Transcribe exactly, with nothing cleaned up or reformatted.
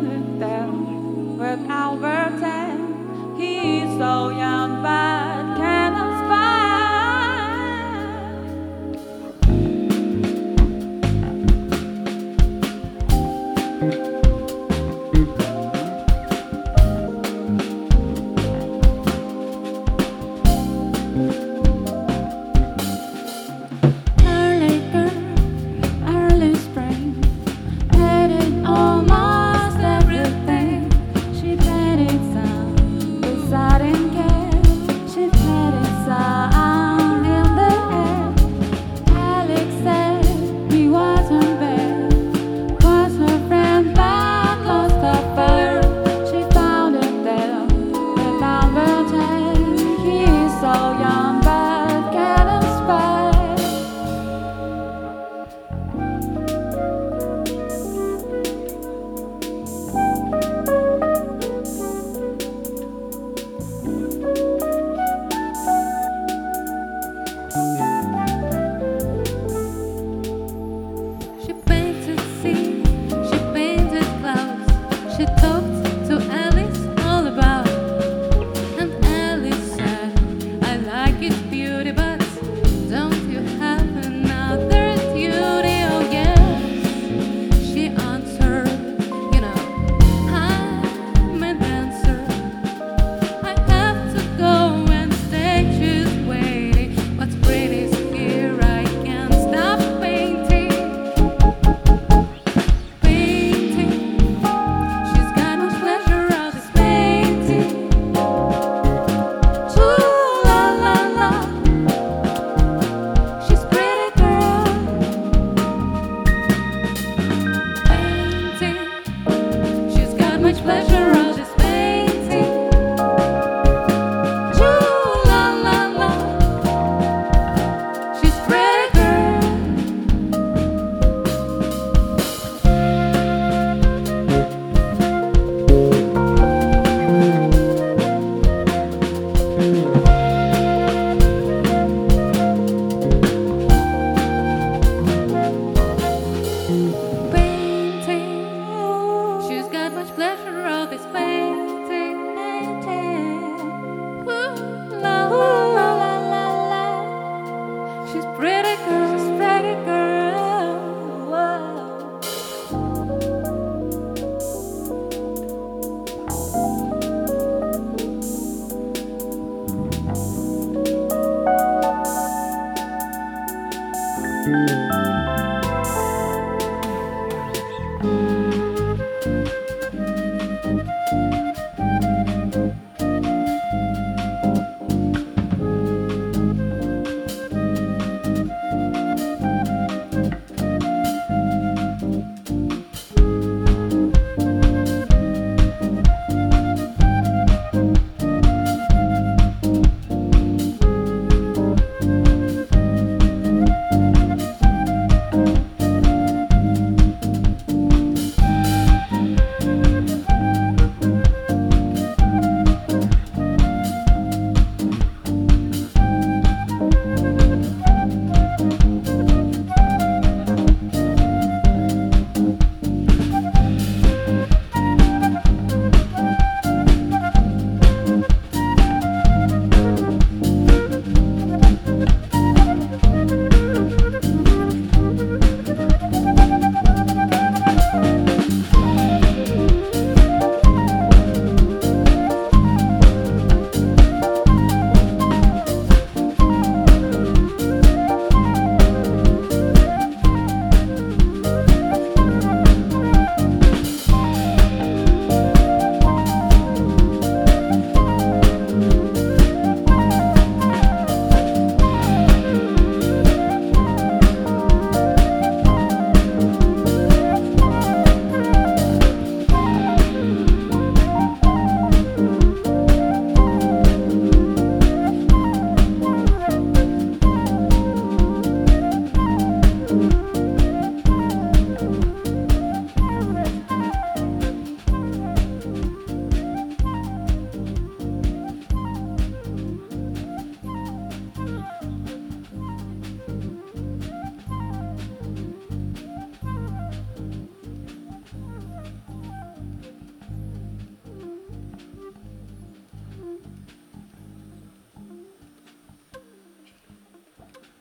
found it there with Albert and he's so young but can't aspire. Early girl, early spring, painted almost everything. She painted some beside in care. She painted some in the air. Alex said he wasn't bad, 'cause her friend back lost her fire. She found it there with Albert and he's so young but can't inspire. She painted sea, she painted clouds. She talked to Alice all about it. And Alice said, I like its beauty, but don't you have another duty? Oh yes, she answered, you know, I'm a dancer. I have to go and stay, she's waiting. What's pretty is here, I can't stop painting. Painting, she's got much pleasure out of painting. Ooh la la la, she's pretty girl. Painting, she's got much pleasure out of painting. Ooh la la la, she's pretty girl. Painting, she's got much pleasure of this painting.